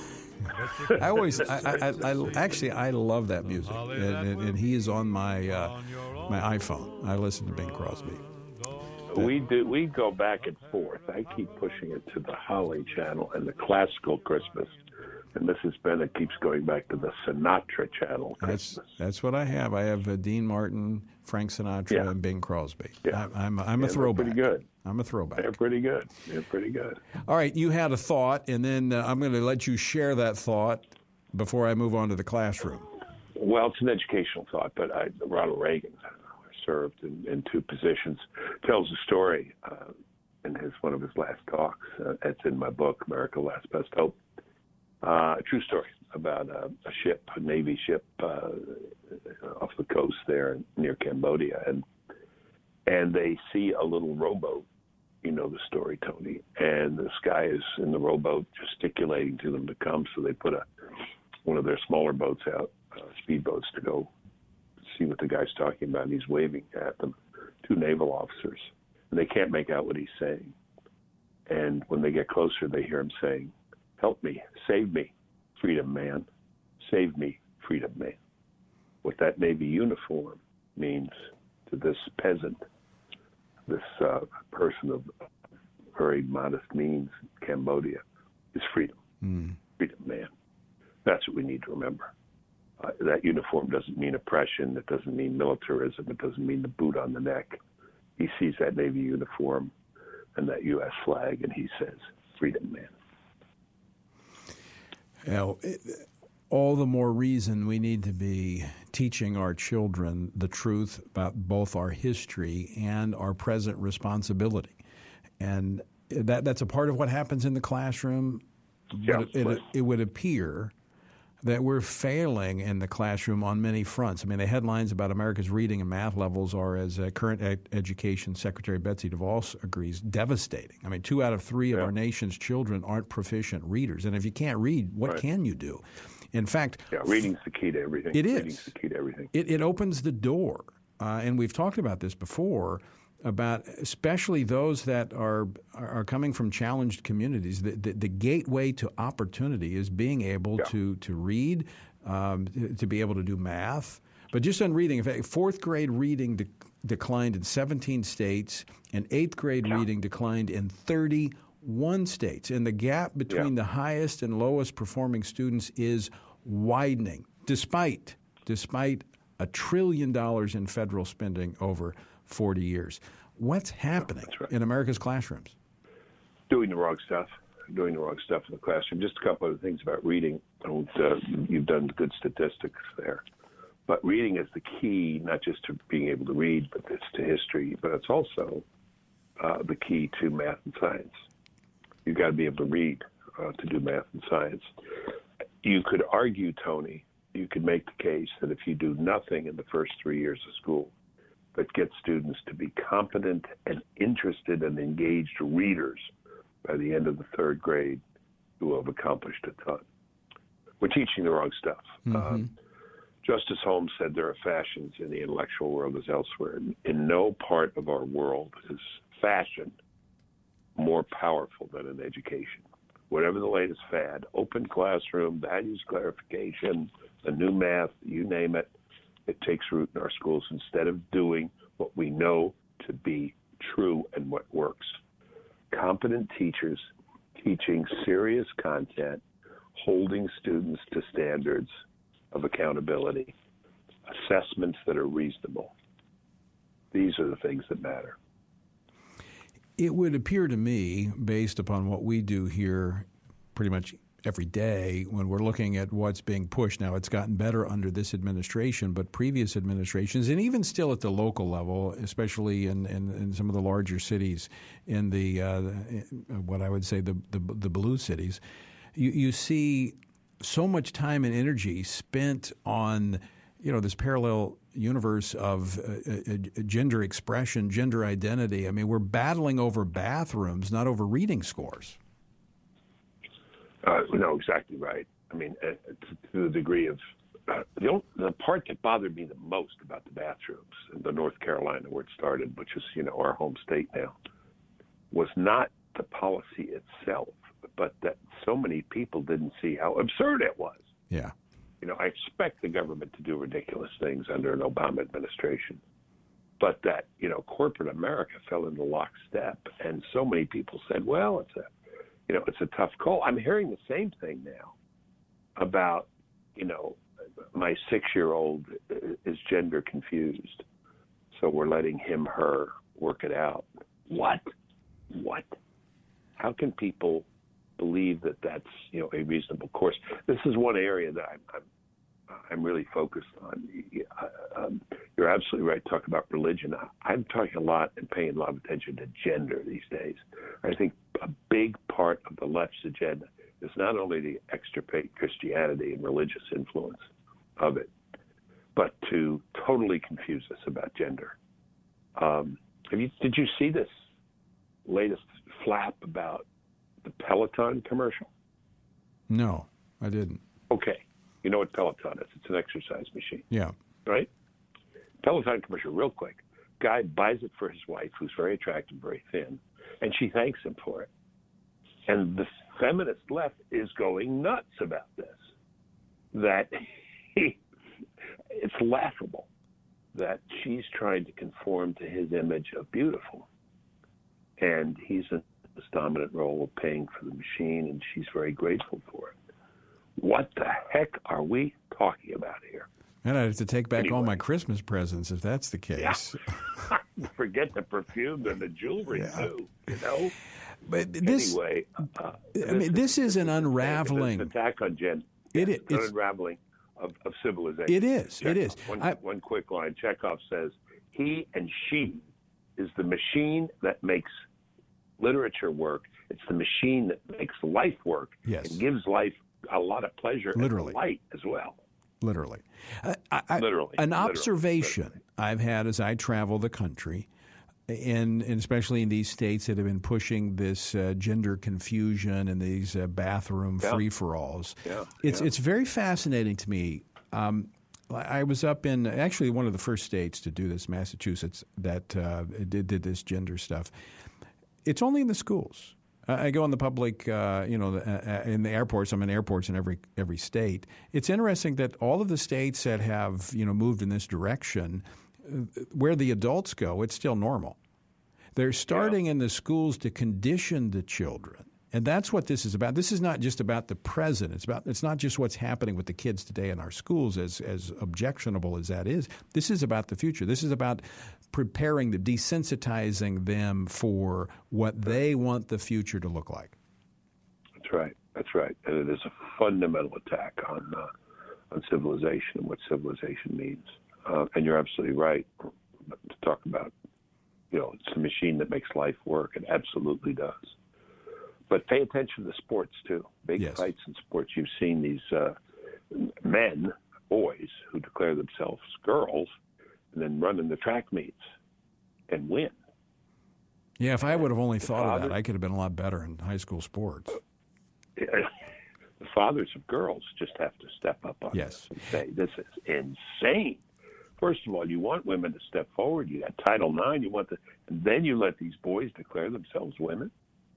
I always, I, I, I, actually, I love that music, and, and, and he is on my uh, my iPhone. I listen to Bing Crosby. We do. We go back and forth. I keep pushing it to the Holly Channel and the Classical Christmas, and Missus Bennett keeps going back to the Sinatra Channel Christmas. That's that's what I have. I have uh, Dean Martin, Frank Sinatra, yeah. and Bing Crosby. Yeah. I, I'm I'm a yeah, throwback. Pretty good. I'm a throwback. They're pretty good. They're pretty good. All right, you had a thought, and then uh, I'm going to let you share that thought before I move on to the classroom. Well, it's an educational thought, but I, Ronald Reagan served in, in two positions. Tells a story uh, in his one of his last talks. Uh, it's in my book, America: Last Best Hope. Uh, a true story about uh, a ship, a Navy ship, uh, off the coast there near Cambodia, and and they see a little rowboat. You know the story, Tony. And this guy is in the rowboat gesticulating to them to come, so they put a one of their smaller boats out, uh, speedboats, to go see what the guy's talking about. And he's waving at them, two naval officers. And they can't make out what he's saying. And when they get closer, they hear him saying, "Help me, save me, freedom man. Save me, freedom man." What that Navy uniform means to this peasant, this uh, person of very modest means in Cambodia, is freedom. Mm. Freedom man. That's what we need to remember. Uh, that uniform doesn't mean oppression. It doesn't mean militarism. It doesn't mean the boot on the neck. He sees that Navy uniform and that U S flag, and he says, "Freedom man." Now, all the more reason we need to be teaching our children the truth about both our history and our present responsibility. And that that's a part of what happens in the classroom. Yeah, it, it, it would appear that we're failing in the classroom on many fronts. I mean, the headlines about America's reading and math levels are, as uh, current ed- education secretary Betsy DeVos agrees, devastating. I mean, two out of three of yeah. our nation's children aren't proficient readers. And if you can't read, what right. can you do? In fact, yeah, reading's the key to everything. It is. Reading's the key to everything. It, it opens the door. Uh, and we've talked about this before. about especially those that are are coming from challenged communities. The, the, the gateway to opportunity is being able Yeah. to to read, um, to be able to do math. But just on reading, in fact, fourth grade reading de- declined in seventeen states, and eighth grade Yeah. reading declined in thirty-one states. And the gap between Yeah. the highest and lowest performing students is widening, despite despite a trillion dollars in federal spending over forty years. What's happening That's right. in America's classrooms? Doing the wrong stuff, doing the wrong stuff in the classroom. Just a couple of things about reading. And, uh, you've done good statistics there. But reading is the key, not just to being able to read, but it's to history. But it's also uh, the key to math and science. You've got to be able to read uh, to do math and science. You could argue, Tony, you could make the case that if you do nothing in the first three years of school that gets students to be competent and interested and engaged readers by the end of the third grade, you will have accomplished a ton. We're teaching the wrong stuff. Mm-hmm. Um, Justice Holmes said there are fashions in the intellectual world as elsewhere. In, in no part of our world is fashion more powerful than in education. Whatever the latest fad, open classroom, values clarification, the new math, you name it, it takes root in our schools instead of doing what we know to be true and what works. Competent teachers teaching serious content, holding students to standards of accountability, assessments that are reasonable. These are the things that matter. It would appear to me, based upon what we do here pretty much every day, when we're looking at what's being pushed. Now, it's gotten better under this administration, but previous administrations, and even still at the local level, especially in, in, in some of the larger cities, in the uh, what I would say the, the, the blue cities, you, you see so much time and energy spent on, you know, this parallel universe of uh, uh, gender expression, gender identity. I mean, we're battling over bathrooms, not over reading scores. Uh, no, exactly right. I mean, uh, to, to the degree of uh, the, only, the part that bothered me the most about the bathrooms in the North Carolina where it started, which is, you know, our home state now, was not the policy itself, but that so many people didn't see how absurd it was. Yeah. You know, I expect the government to do ridiculous things under an Obama administration, but that, you know, corporate America fell into lockstep, and so many people said, well, it's a, you know, it's a tough call. I'm hearing the same thing now about, you know, my six-year-old is gender confused, so we're letting him, her work it out. What? What? How can people believe that that's, you know, a reasonable course? This is one area that I'm I'm, I'm really focused on. Um, you're absolutely right. Talk about religion. I'm talking a lot and paying a lot of attention to gender these days. I think a big part of the left's agenda is not only to extirpate Christianity and religious influence of it, but to totally confuse us about gender. Um, have you? Did you see this latest flap about the Peloton commercial? No, I didn't. Okay. You know what Peloton is. It's an exercise machine. Yeah. Right? Peloton commercial, real quick. Guy buys it for his wife, who's very attractive, very thin, and she thanks him for it. And the feminist left is going nuts about this. That he, it's laughable that she's trying to conform to his image of beautiful. And he's in this dominant role of paying for the machine, and she's very grateful for it. What the heck are we talking about here? And I'd have to take back Anyway. all my Christmas presents if that's the case. Yeah. Forget the perfume and the jewelry, Yeah. too, you know? But this, anyway, uh, I mean, this is an It's unraveling. an attack on gender. It It's is- an it's- unraveling of, of civilization. It is. It is. One, I- one quick line. Chekhov says, he and she is the machine that makes literature work. It's the machine that makes life work. Yes. And gives life a lot of pleasure Literally. and delight as well. Literally. Uh, I, I, Literally. An Literally. observation Literally. I've had as I travel the country, and, and especially in these states that have been pushing this uh, gender confusion and these uh, bathroom Yeah. free-for-alls, Yeah, it's yeah. it's very fascinating to me. Um, I was up in actually one of the first states to do this, Massachusetts, that uh, did, did this gender stuff. It's only in the schools. I go in the public, uh, you know, uh, in the airports. I'm in airports in every every state. It's interesting that all of the states that have, you know, moved in this direction, uh, where the adults go, it's still normal. They're starting yeah. in the schools to condition the children. And that's what this is about. This is not just about the present. It's about it's not just what's happening with the kids today in our schools, as as objectionable as that is. This is about the future. This is about preparing them, desensitizing them for what they want the future to look like. That's right. That's right. And it is a fundamental attack on uh, on civilization and what civilization means. Uh, and you're absolutely right to talk about, you know, it's a machine that makes life work. It absolutely does. But pay attention to sports, too. Big yes. fights in sports. You've seen these uh, men, boys, who declare themselves girls and then run in the track meets and win. Yeah, if I would have only thought father, of that, I could have been a lot better in high school sports. The fathers of girls just have to step up on yes. this and say, this is insane. First of all, you want women to step forward. You got Title nine. You want the, and then you let these boys declare themselves women.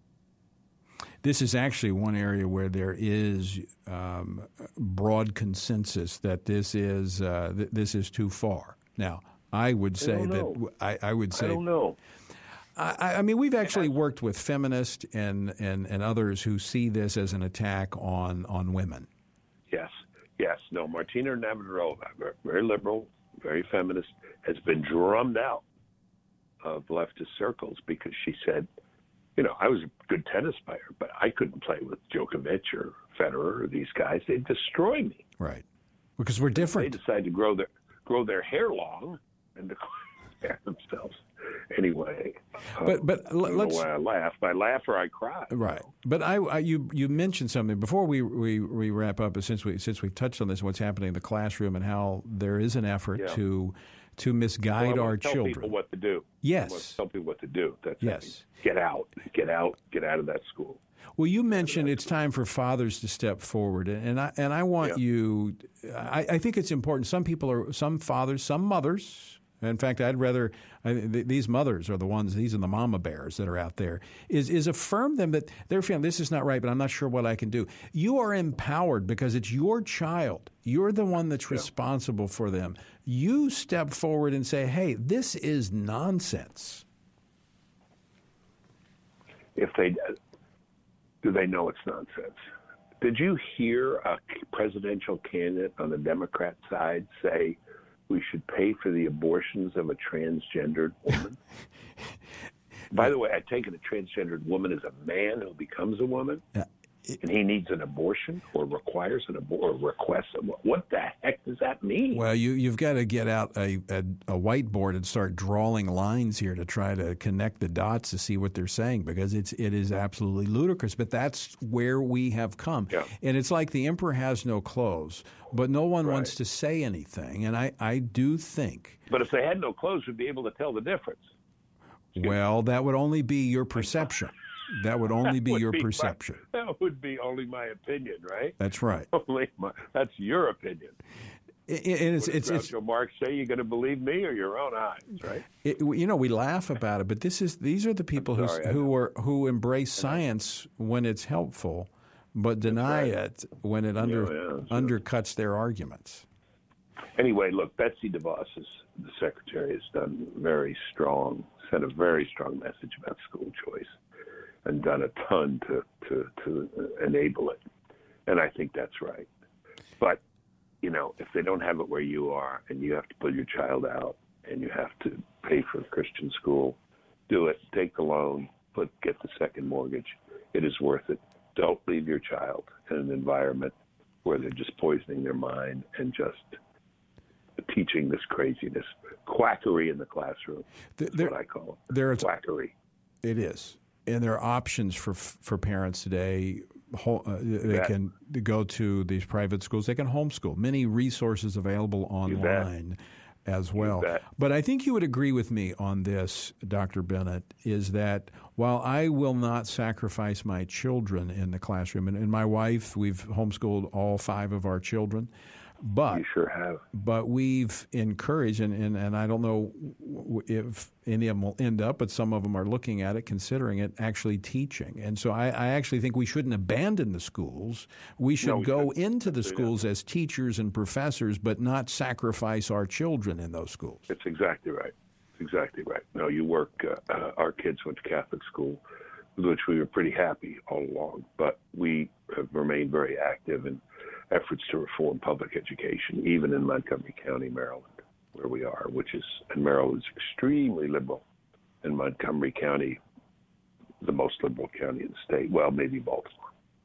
This is actually one area where there is um, broad consensus that this is uh, th- this is too far. Now, I would say I that I, I would say I don't know. I, I mean, we've actually worked with feminists and, and, and others who see this as an attack on, on women. Yes, yes. No, Martina Navratilova, very liberal, very feminist, has been drummed out of leftist circles because she said, you know, I was a good tennis player, but I couldn't play with Djokovic or Federer or these guys. They'd destroy me. Right. Because we're different. They decide to grow their grow their hair long and declare themselves. Anyway, but um, but I don't let's. know why I laugh. I laugh or I cry. Right. You know? But I, I you you mentioned something before we, we, we wrap up. Since we since we've touched on this, what's happening in the classroom and how there is an effort yeah. to to misguide well, our tell children. People what to do. Yes. I want to tell people what to do. That's yes. Get out. Get out. Get out of that school. Well, you mentioned it's time for fathers to step forward, and I and I want yeah. you. I, I think it's important. Some people are, some fathers, some mothers. In fact, I'd rather I, th- these mothers are the ones. These are the mama bears that are out there. Is is affirm them that they're feeling this is not right, but I'm not sure what I can do. You are empowered because it's your child. You're the one that's yeah. responsible for them. You step forward and say, "Hey, this is nonsense." If they do, they know it's nonsense. Did you hear a presidential candidate on the Democrat side say we should pay for the abortions of a transgendered woman? By the way, I take it a transgendered woman is a man who becomes a woman, yeah. it, and he needs an abortion or requires an abortion or requests a, what the heck does that mean? Well, you, you've got to get out a, a, a whiteboard and start drawing lines here to try to connect the dots to see what they're saying, because it's it is absolutely ludicrous. But that's where we have come. Yeah. And it's like the emperor has no clothes, but no one right. wants to say anything. And I, I do think. But if they had no clothes, we'd be able to tell the difference. Well, that would only be your perception. That would only be would your be perception. My, that would be only my opinion, right? That's right. Only my, that's your opinion. It, it, it's, what it's, did it's, Groucho Marx say? You're going to believe me or your own eyes, right? It, you know, we laugh about it, but this is these are the people who sorry, who are who embrace science when it's helpful, but deny right. it when it under yeah, yeah, undercuts their arguments. Anyway, look, Betsy DeVos, is, the secretary, has done very strong, sent a very strong message about school choice, and done a ton to, to, to enable it. And I think that's right. But, you know, if they don't have it where you are and you have to pull your child out and you have to pay for a Christian school, do it. Take the loan, put get the second mortgage. It is worth it. Don't leave your child in an environment where they're just poisoning their mind and just teaching this craziness. Quackery in the classroom. That's there, what I call it. There is, quackery. It is. And there are options for for parents today. Uh, they bet. can go to these private schools. They can homeschool. Many resources available online as well. But I think you would agree with me on this, Doctor Bennett, is that while I will not sacrifice my children in the classroom, and, and my wife, we've homeschooled all five of our children, But you sure have. But we've encouraged, and, and, and I don't know if any of them will end up, but some of them are looking at it, considering it, actually teaching. And so I, I actually think we shouldn't abandon the schools. We should no, we go shouldn't. into the schools as teachers and professors, but not sacrifice our children in those schools. That's exactly right. That's exactly right. No, you work. Uh, uh, our kids went to Catholic school, with which we were pretty happy all along, but we have remained very active in efforts to reform public education, even in Montgomery County, Maryland, where we are, which is, and Maryland is extremely liberal, and Montgomery County, the most liberal county in the state. Well, maybe Baltimore.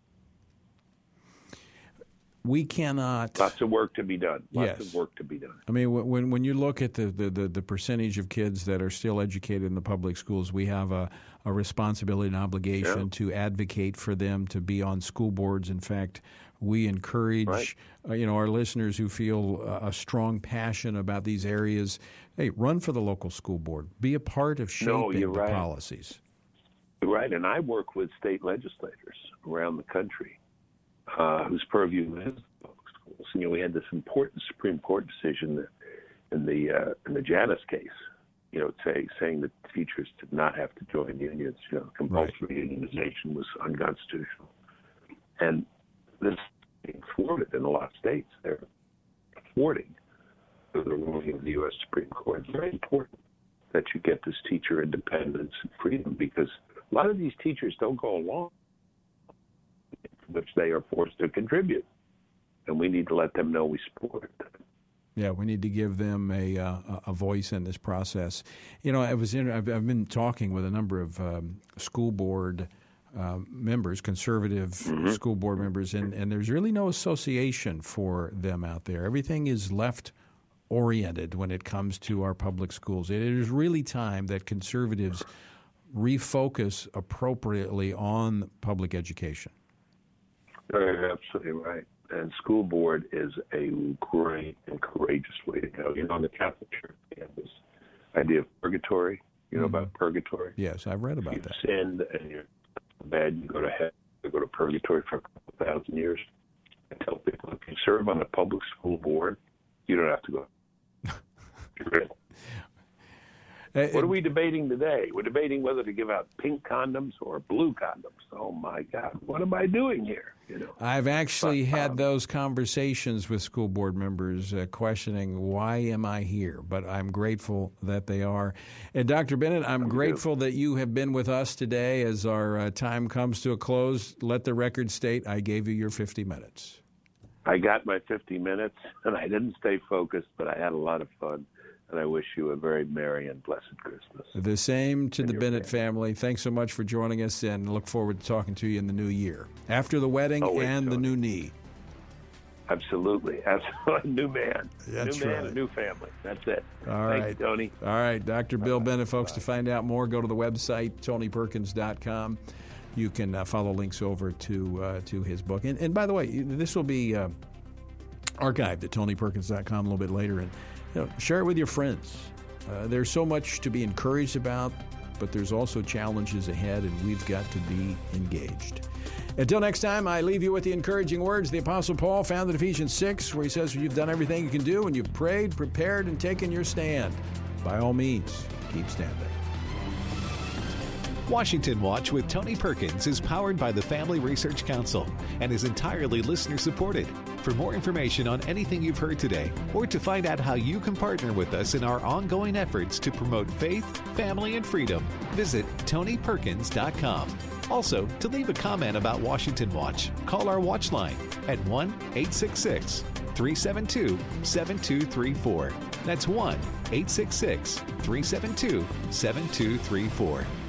We cannot. Lots of work to be done. Lots yes. of work to be done. I mean, when when you look at the, the, the, the percentage of kids that are still educated in the public schools, we have a, a responsibility and obligation yeah. to advocate for them to be on school boards. In fact, we encourage right. uh, you know our listeners who feel uh, a strong passion about these areas. Hey, run for the local school board. Be a part of shaping no, you're the right. policies. Right, and I work with state legislators around the country. Uh, whose purview is public schools. And, you know, we had this important Supreme Court decision in the uh, in the Janus case, you know, say, saying that teachers did not have to join unions. You know, compulsory right. unionization was unconstitutional. And this is being thwarted in a lot of states. They're thwarting the ruling of the U S Supreme Court. It's very important that you get this teacher independence and freedom, because a lot of these teachers don't go along, which they are forced to contribute, and we need to let them know we support it. Yeah, we need to give them a uh, a voice in this process. You know, I was in, I've, I've been talking with a number of um, school board uh, members, conservative mm-hmm. school board members, and, and there's really no association for them out there. Everything is left oriented when it comes to our public schools. It is really time that conservatives refocus appropriately on public education. You're absolutely right. And school board is a great and courageous way to go. You know, in the Catholic Church, we have this idea of purgatory. You know mm-hmm. about purgatory? Yes, I've read about if that. You've sinned and you're bad, you go to heaven, you go to purgatory for a couple thousand years. I tell people, if you serve on a public school board, you don't have to go. What are we debating today? We're debating whether to give out pink condoms or blue condoms. Oh, my God. What am I doing here? You know, I've actually but, had um, those conversations with school board members uh, questioning, why am I here? But I'm grateful that they are. And Doctor Bennett, I'm, I'm grateful good. that you have been with us today as our uh, time comes to a close. Let the record state I gave you your fifty minutes. I got my fifty minutes, and I didn't stay focused, but I had a lot of fun. And I wish you a very merry and blessed Christmas. The same to and the Bennett family. family. Thanks so much for joining us, and look forward to talking to you in the new year. After the wedding oh, wait, and Tony. the new knee. Absolutely. Absolutely. New man. That's new man, right. New family. That's it. All Thanks, right. Tony. All right. Doctor Bill Bye-bye. Bennett, folks, Bye. to find out more, go to the website, tony perkins dot com. You can uh, follow links over to uh, to his book. And, and by the way, this will be uh, archived at tony perkins dot com a little bit later. And you know, share it with your friends. Uh, there's so much to be encouraged about, but there's also challenges ahead, and we've got to be engaged. Until next time, I leave you with the encouraging words the Apostle Paul found in Ephesians six, where he says, you've done everything you can do, and you've prayed, prepared, and taken your stand. By all means, keep standing. Washington Watch with Tony Perkins is powered by the Family Research Council and is entirely listener-supported. For more information on anything you've heard today, or to find out how you can partner with us in our ongoing efforts to promote faith, family, and freedom, visit tony perkins dot com. Also, to leave a comment about Washington Watch, call our watch line at one eight six six, three seven two, seven two three four. That's one eight six six, three seven two, seven two three four.